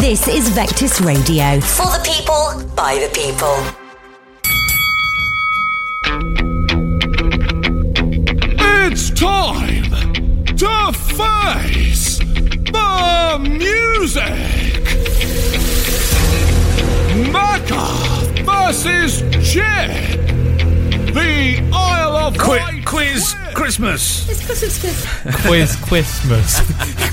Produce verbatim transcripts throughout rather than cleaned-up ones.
This is Vectis Radio. For the people, by the people. It's time to face the music. Macca versus Chip. The Isle of Qu- Wight quiz Quiz. Christmas. It's because it's good. Quiz Christmas.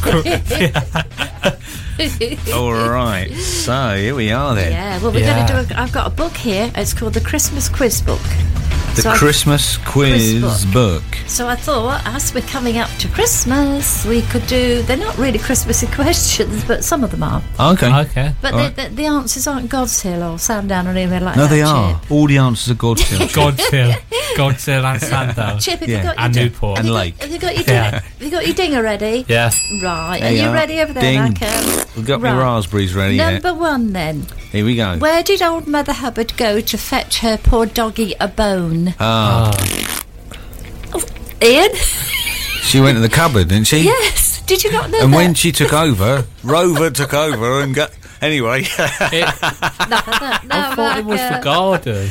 All right, so here we are then. Yeah, well, we're Yeah. going to do a... I've got a book here. It's called the Christmas Quiz Book. The So I- Christmas quiz, Quiz book. So I thought, as we're coming up to Christmas, we could do... They're not really Christmassy questions, but some of them are. Okay. Okay. But All the, right. the, the answers aren't God's Hill or Sandown or anything like No, that, they are. Chip. All the answers are God's Hill. Godsill. Godsill and Sandown. Chip, have Yeah, you got and your... Newport. have you And got- Lake. Have you got your Yeah. ding, have you got your dinger ready? Yeah. Right. There Are you you are. ready over there, Ding. Macca? We've got my Right. raspberries ready. Yeah. Number one, then. Here we go. Where did old Mother Hubbard go to fetch her poor doggy a bone? Ah, Ian? she went to the cupboard, didn't she? Yes. Did you not know And that? when she took over, Rover took over and got. Anyway, It, No, no, no, I thought it was Macca. for garden.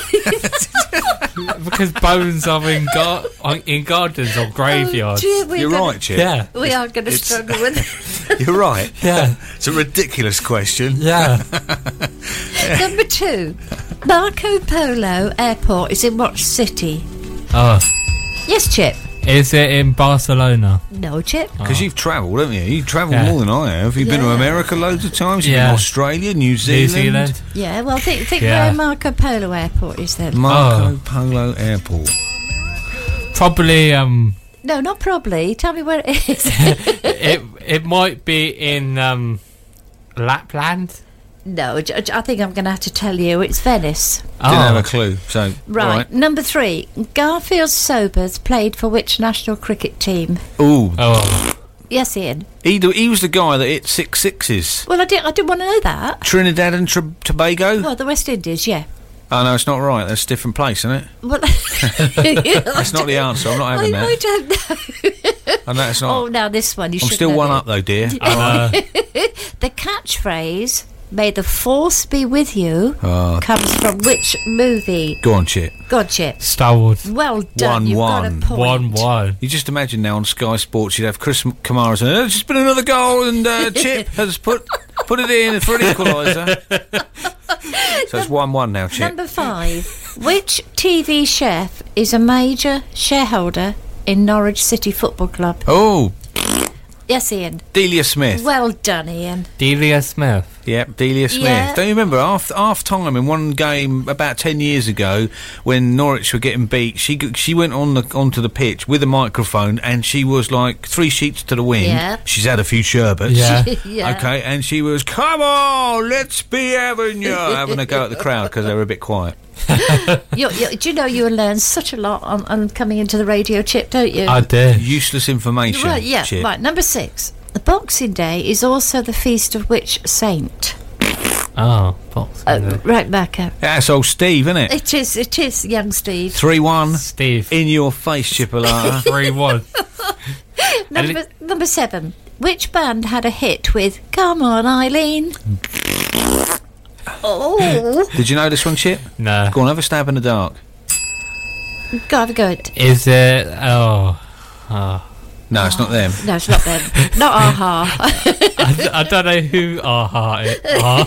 Because bones are in, gar- are in gardens or graveyards. Oh, dear, we're you're gonna- right, Chip. Yeah. We are going to It's- struggle with You're right. Yeah. It's a ridiculous question. Yeah. Number two. Marco Polo Airport is in what city? Oh. Yes, Chip. Is it in Barcelona? No, Chip. Because you've travelled, haven't you? You've travelled Yeah. more than I have. You've been to Yeah. America loads of times. You've Yeah. been to Australia, New New Zealand. Zealand? Yeah, well, think, think Yeah. where Marco Polo Airport is then. Marco Oh. Polo Airport. Probably, um... No, not probably. Tell me where it is. it it might be in, um... Lapland? No, J- J- I think I'm going to have to tell you. It's Venice. Didn't Oh. have a clue. So Right. all right. Number three. Garfield Sobers played for which national cricket team? Ooh, Oh. Yes, Ian. he do, he was the guy that hit six sixes. Well, I didn't, I didn't want to know that. Trinidad and Tra- Tobago. Well, the West Indies, yeah. Oh no, it's not right. That's a different place, isn't it? Well, That's not the answer. I'm not I, having I that. don't know. And that's not. Oh, now this one you I'm should still know one it. up though, dear. Uh, The catchphrase "May the Force be with you" Oh. comes from which movie? Go on, Chip. God, Chip. Star Wars. Well done. One, You've one. got a point. one one. You just imagine now on Sky Sports you'd have Chris Kamara saying, "There's just been another goal and uh, Chip has put put it in for an equaliser." So it's one one now, Chip. Number five. Which T V chef is a major shareholder in Norwich City Football Club? Oh, Yes, Ian. Delia Smith. Well done, Ian. Delia Smith. Yep, Delia Smith. Yeah. Don't you remember half half time in one game about ten years ago when Norwich were getting beat? She g- she went on the onto the pitch with a microphone and she was like three sheets to the wind. Yeah. She's had a few sherbets. Yeah. Yeah. Okay, and she was, "Come on, let's be having you," having a go at the crowd because they were a bit quiet. You, you, do you know you learn such a lot on, on coming into the radio, Chip, don't you? I did. Useless information. Well, yeah, Chip. right. Number six. The Boxing Day is also the feast of which saint? Oh, box. Uh, right, Macca. That's old Steve, isn't it? It is, it is, young Steve. three one. Steve. In your face, Chipolata. three one. Number, number seven. Which band had a hit with Come On, Eileen? Oh, Did you know this one, Chip? No. Go on, have a stab in the dark. go have a go. at- Is it... Oh. Oh. No, it's not them. No, it's not them. Not Aha. I, I don't know who Aha is. Ah.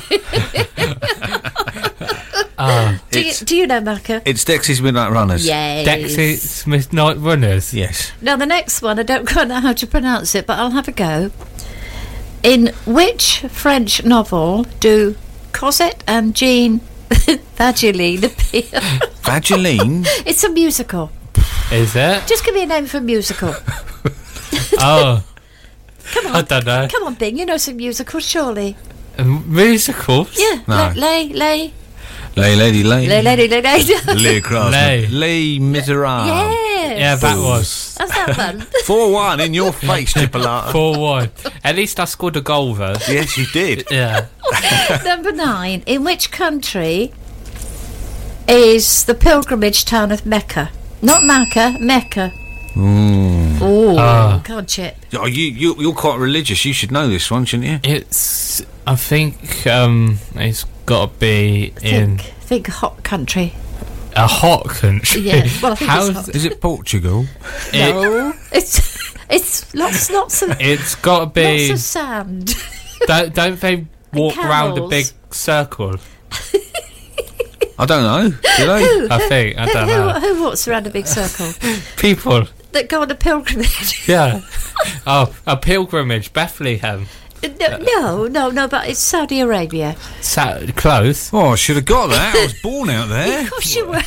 Ah. do, you, It's, do you know, Macca? it's Dexys Midnight Runners. Yes. Dexy Smith Night Runners. Yes. Now, the next one, I don't quite know how to pronounce it, but I'll have a go. In which French novel do Cosette and Jean Vageline appear? Vageline? It's a musical. Is it? Just give me a name for a musical. Oh. Come I on. don't know. Come on, Bing. You know some musicals, surely. Um, musicals? Yeah. No. Lay, lay, Lay, lady, lay. lay, lay, lay, lay, lay. Lay across. Lay. Les Miserables. Yes. Yeah, that was. How's that fun? four one in your face, Chipolata. four one. At least I scored a goal, though. Yes, you did. Yeah. Number nine. In which country is the pilgrimage town of Mecca? Not Mecca, Mecca. Mm. Oh, Oh, Ah. God, Chip. Oh, you, you, you're quite religious. You should know this one, shouldn't you? It's. I think um, it's got to be in Think, think hot country. a hot country. Yeah, well, I think How's it's hot. Is it Portugal? it? No, it's it's lots lots of It's got to be. lots of sand. Don't, don't they walk around a camels. big circle? I don't know. Do they? I think. I who, don't who, know. who walks around a big circle People. that go on a pilgrimage? Yeah. Oh, a pilgrimage, Bethlehem. No, no, no, no, but it's Saudi Arabia. Sa- close. Oh, I should have got that. I was born out there. Of course you were.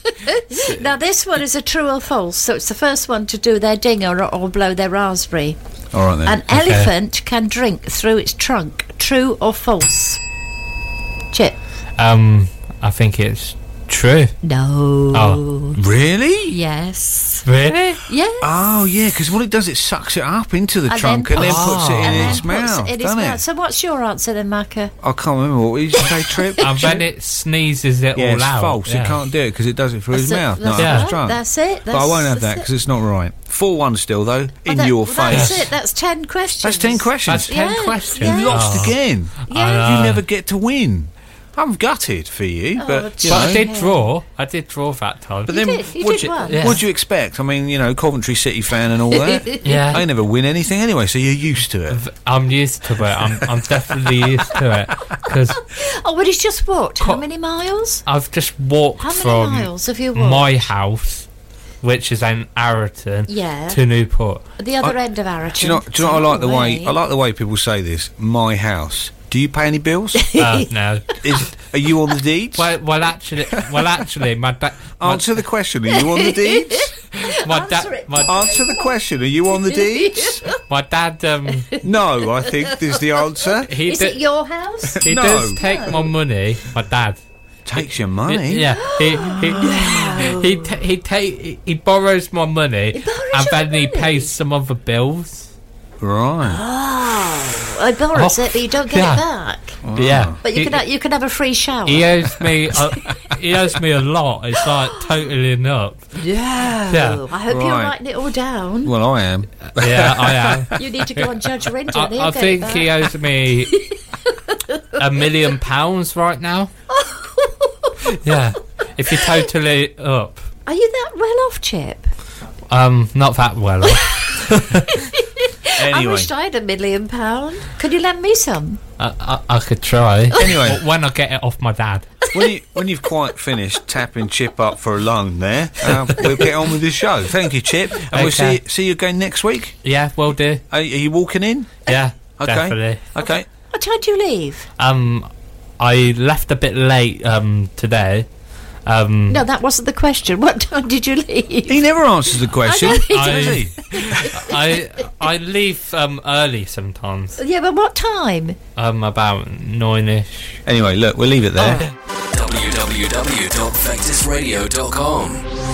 Now, this one is a true or false, so it's the first one to do their ding or, or blow their raspberry. All right then. An elephant can drink through its trunk. True or false? Chip? Um, I think it's true. No. Oh. Really? Yes. Really? Yes. Oh, yeah, because what it does, it sucks it up into the And trunk then and then puts- puts it in and then its puts mouth, it in its doesn't mouth. it? So what's your answer then, Macca? I can't remember. What did you say, Trip? And then it sneezes it Yeah, all it's out. false. Yeah. It can't do it because it does it through his That's it, mouth, that's not Yeah. up his it, trunk. That's it. But I won't have that's that it. because it's not right. four one still, though, in Oh, that- your well, face. That's it. That's ten questions. That's ten questions. That's ten Yeah, questions. yeah. You lost Oh. again. Yeah. You know. never get to win. I'm gutted for you, Oh, but you But know. I did draw. I did draw that time. But You then, did, you what'd did you, well. Yeah. what'd you expect? I mean, you know, Coventry City fan and all that. Yeah. I never win anything anyway, so you're used to it. I'm used to it. I'm, I'm definitely used to it because Oh, but he's just walked. How Co- many miles? I've just walked How many from miles have you walked? my house, which is in Arroton, Yeah. to Newport. The other I- end of Arroton. Do you know? Do you know? I like the way Way. I like the way people say this. My house. Do you pay any bills? Uh, no. Is are you on the deeds? Well, well, actually, well, actually, my dad, my, Answer the question. Are you on the deeds? my Answer dad, it. my, Answer the question. Are you on the deeds? my dad, um, No, I think is the answer. he Is did, it your house? he No. does take my money. My dad. Takes your money. Yeah, he he he ta- he take he borrows my money, He borrows and your then he money? pays some other bills. Right. Oh, I borrows Oh, it, but you don't get yeah. it back. Yeah, But you he, can ha- you can have a free shower. he owes me uh, he owes me a lot. It's like totaling up. Yeah. Yeah. I hope you're Right. writing it all down. Well, I am. Yeah, I am. You need to go on Judge Rindon. I, he'll I get think it he back. owes me a million pounds right now. Yeah, if you total it up, Are you that well off, Chip? um, not that well off. I Anyway. wished I had a million pound. Could you lend me some? I, I, I could try. Anyway. But when I get it off my dad. When you when you've quite finished tapping Chip up for a loan, there, uh, we'll get on with the show. Thank you, Chip, and we'll Okay. see see you again next week. Yeah, will do. Are, are you walking in? Yeah, Okay. definitely. Okay. What time do you leave? Um, I left a bit late um today. Um, No, that wasn't the question. What time did you leave? He never answers the question, I know he does doesn't. he? I I leave um early sometimes. Yeah, but what time? Um, about nine-ish. Anyway, look, we'll leave it there. w w w dot vectis radio dot com